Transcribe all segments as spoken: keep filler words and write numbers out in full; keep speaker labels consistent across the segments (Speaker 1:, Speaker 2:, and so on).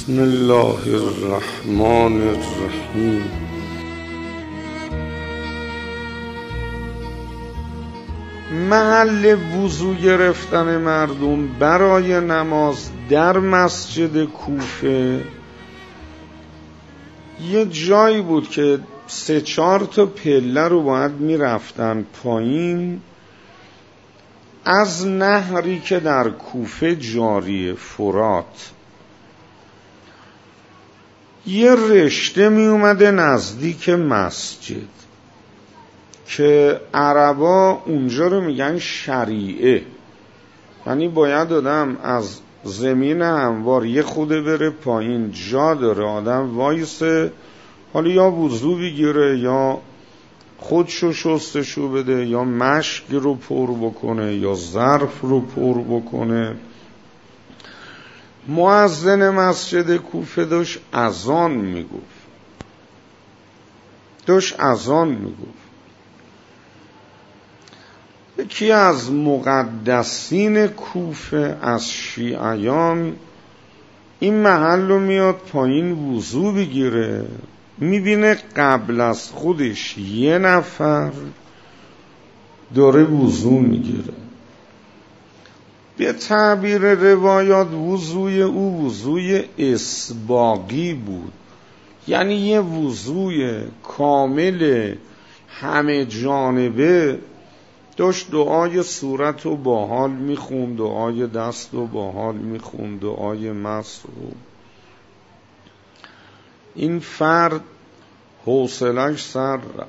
Speaker 1: بسم الله الرحمن الرحیم. محل وضو گرفتن مردم برای نماز در مسجد کوفه یه جایی بود که سه چهار تا پله رو باید میرفتن پایین از نهری که در کوفه جاریه، فرات. یه رشته می اومده نزدیک مسجد که عربا اونجا رو میگن شریعه، یعنی باید آدم از زمین هموار یه خوده بره پایین، جا داره آدم وایسه، حالا یا وضو بگیره یا خودشو شستشو بده یا مشک رو پر بکنه یا ظرف رو پر بکنه. مؤذن مسجد کوفه داشت اذان میگفت داشت اذان میگفت یکی از مقدسین کوفه از شیعیان این محل رو میاد پایین وضو بگیره، میبینه قبل از خودش یه نفر داره وضو میگیره. به تعبیر روایات وضوی او وضوی اسباغی بود، یعنی یه وضوی کامل همه جانبه. داشت دعای صورت رو با حال میخوند، دعای دست رو با حال میخوند، دعای مس رو. این فرد حوصله‌اش سر رفت،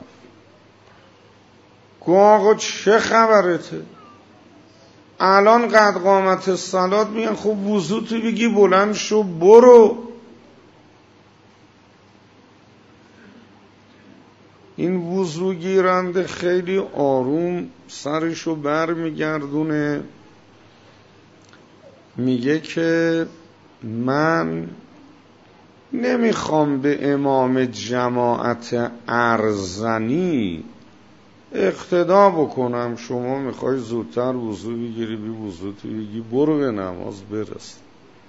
Speaker 1: گفت آقا چه خبرته؟ الان قد قامت الصلات میگن، خب وضو تو بگی بلند شو برو. این وضو گیرنده خیلی آروم سرشو بر میگردونه، میگه که من نمیخوام به امام جماعت ارزنی اقتدا بکنم، شما میخوای زودتر وضو بگیری بی وضو تو بگی برو به نماز برس.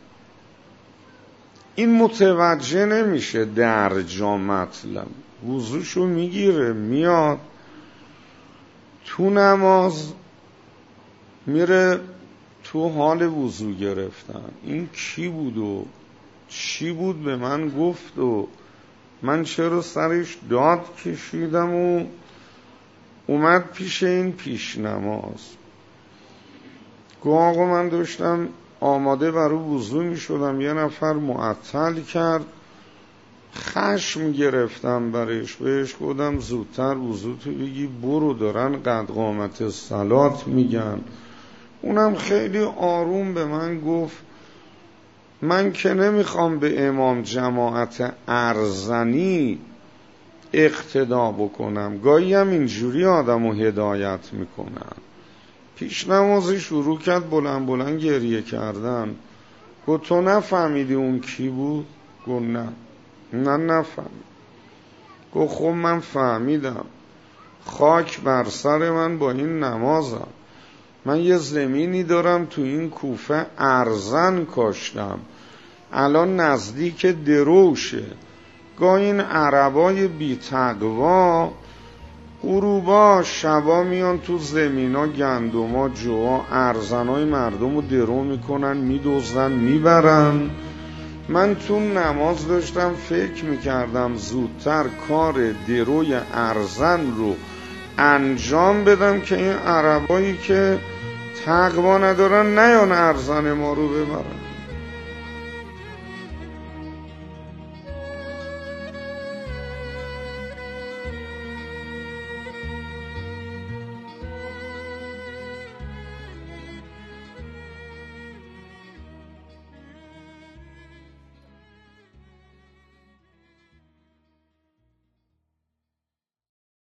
Speaker 1: این متوجه نمیشه در جا مطلب، وضوشو میگیره میاد تو نماز، میره تو حال وضو گرفتن. این کی بود و چی بود به من گفت و من چرا سرش داد کشیدم و اومد پیش این پیش نماز. گفت آقا من داشتم آماده برای وضو می شدم، یه نفر معطل کرد، خشم گرفتم برش، بهش گفتم زودتر وضو تو بگی برو، دارن قد قامت الصلات میگن. اونم خیلی آروم به من گفت من که نمیخوام به امام جماعت ارزنی اقتدا بکنم، گاهی هم اینجوری آدمو هدایت میکنن. پیش نمازی شروع کرد بلند بلند گریه کردن. گفت تو نفهمیدی اون کی بود؟ گفت نه نه نفهمید. گفت خب من فهمیدم، خاک بر سر من با این نمازم. من یه زمینی دارم تو این کوفه ارزن کاشتم، الان نزدیک دروشه. گاه این عربای بی تقوا غروبا شبا میان تو زمینا گندما جوا ارزنای مردم رو درو میکنن، میدوزن میبرن. من تو نماز داشتم فکر میکردم زودتر کار دروی ارزن رو انجام بدم که این عربایی که تقوا ندارن نیان ارزن ما رو ببرن.